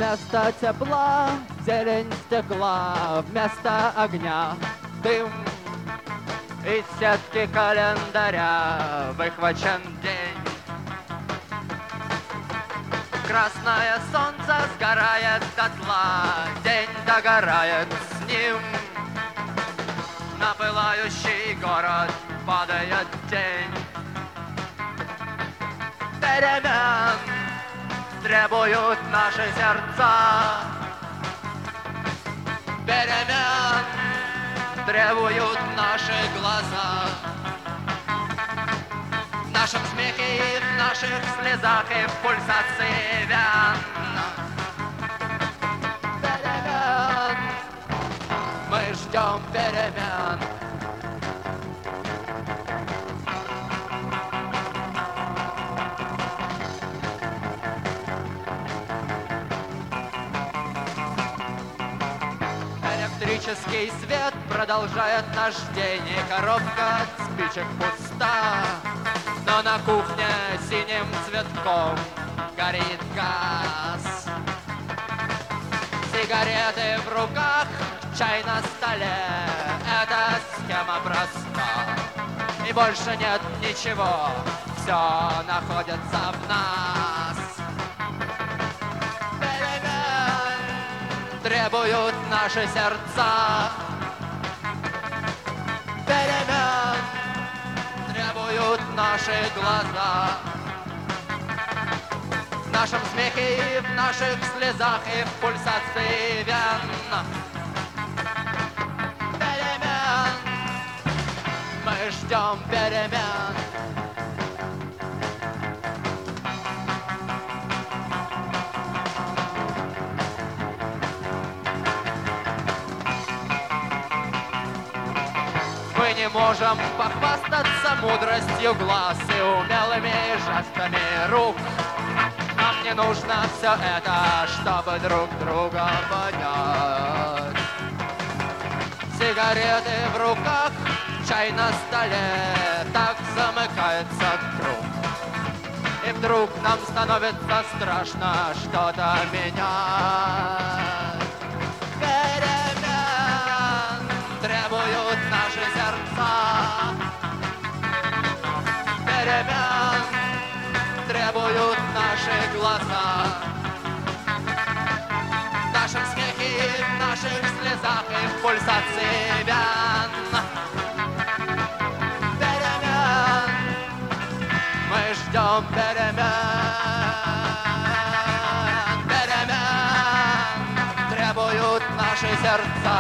Вместо тепла зелень стекла, вместо огня дым. Из сетки календаря выхвачен день. Красное солнце сгорает дотла, день догорает с ним. На пылающий город падает тень. Перемен требуют наши сердца. Перемен требуют наши глаза. В нашем смехе и в наших слезах и в пульсации вен. Перемен, мы ждем перемен. Электрический свет продолжает наш день, и коробка от спичек пуста. Но на кухне синим цветком горит газ. Сигареты в руках, чай на столе. Эта схема проста, и больше нет ничего. Все находится в нас. Требуют наши сердца. Перемен требуют наши глаза. В нашем смехе и в наших слезах и в пульсации вен. Перемен, мы ждем перемен. Мы не можем похвастаться мудростью глаз и умелыми жестами рук. Нам не нужно все это, чтобы друг друга понять. Сигареты в руках, чай на столе, так замыкается круг. И вдруг нам становится страшно что-то менять. Перемен требуют наши сердца. Перемен требуют наши глаза. В нашем смехе и в наших слезах и в пульсации вен. Перемен, мы ждем перемен. Перемен требуют наши сердца.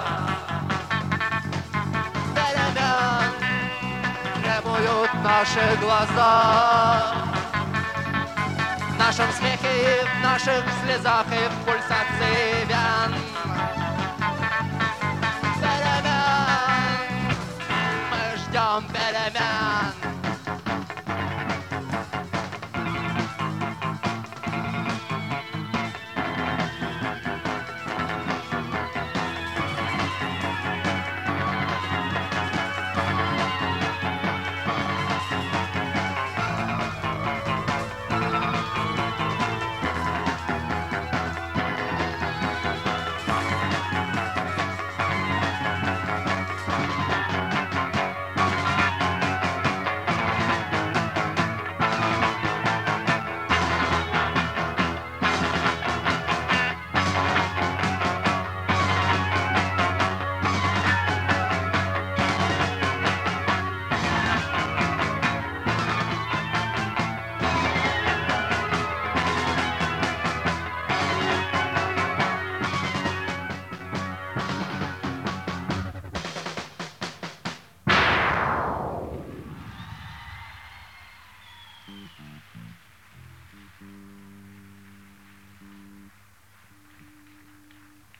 Перемен требуют наши глаза. В нашем смехе и в наших слезах и в пульсации вен. Перемен, мы ждем перемен.